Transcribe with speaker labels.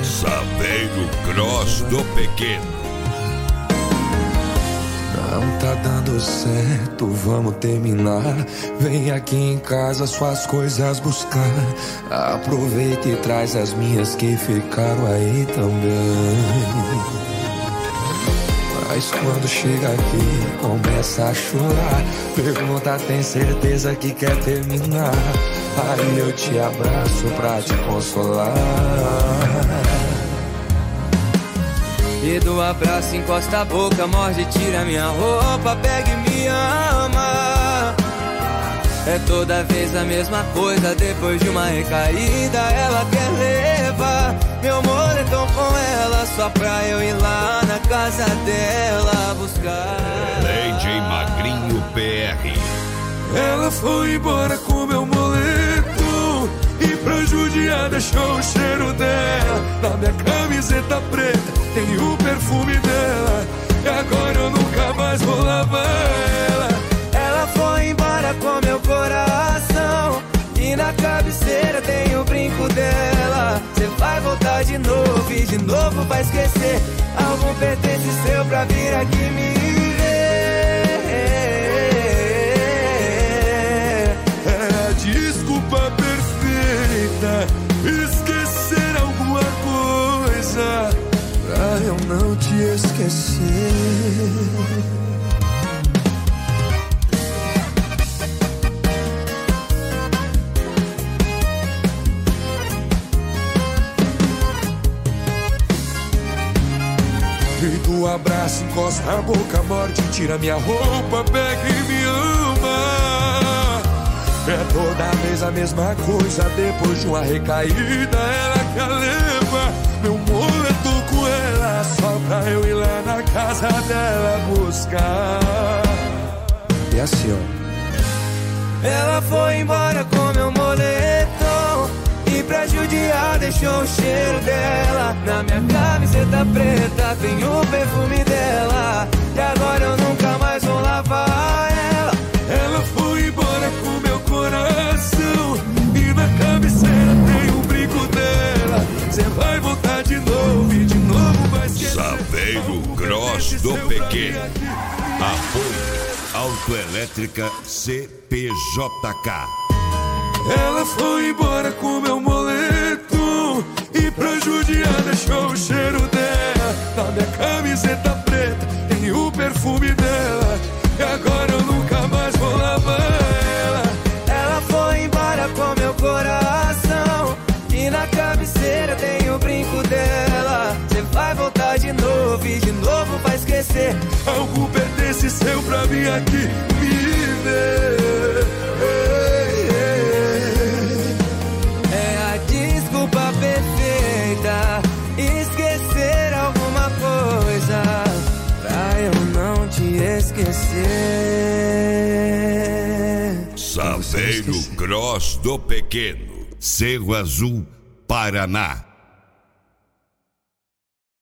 Speaker 1: Saveiro Cross do Pequeno.
Speaker 2: Não tá dando certo, vamos terminar. Vem aqui em casa suas coisas buscar. Aproveita e traz as minhas que ficaram aí também. Mas quando chega aqui, começa a chorar. Pergunta, tem certeza que quer terminar? Aí eu te abraço pra te consolar.
Speaker 3: E do abraço encosta a boca, morde, tira minha roupa, pega e me ama. É toda vez a mesma coisa, depois de uma recaída ela quer levar meu moletom com ela, só pra eu ir lá na casa dela buscar.
Speaker 1: DJ Magrinho PR.
Speaker 2: Ela foi embora com meu moletom e pra judiar deixou o cheiro dela na minha camiseta preta, tem o perfume dela. E agora eu nunca mais vou lavar ela.
Speaker 3: Ela foi embora com meu coração e na cabeceira tem o brinco dela. Cê vai voltar de novo e de novo vai esquecer algum pertence seu pra vir aqui me ver.
Speaker 2: É a desculpa perfeita, esquecer alguma coisa pra eu não te esquecer. E do abraço encosta a boca, morde, tira minha roupa, pega e me ama. É toda vez a mesma coisa, depois de uma recaída ela quer levar meu moletom com ela, só pra eu ir lá na casa dela buscar. E assim, ó.
Speaker 3: Ela foi embora com meu moletom e pra judiar deixou o cheiro dela na minha camiseta preta, tem o perfume dela. E agora eu nunca mais vou lavar ela.
Speaker 2: Ela foi embora com meu coração e na cabeceira tem o brinco dela. Cê vai voltar de novo e de novo vai esquecer.
Speaker 1: Saveiro Cross do Pequeno. Apoio Autoelétrica CPJK.
Speaker 2: Ela foi embora com meu moletom e pra judiar deixou o cheiro dela na minha camiseta preta, tem o perfume dela. E agora eu nunca mais vou lavar ela.
Speaker 3: Ela foi embora com meu coração e na cabeceira tem o brinco dela. Cê vai voltar de novo e de novo vai esquecer
Speaker 2: algo pertence seu pra vir aqui me ver.
Speaker 3: É a desculpa perfeita, esquecer alguma coisa pra eu não te esquecer.
Speaker 1: Saveiro Cross do Pequeno, Cerro Azul, Paraná.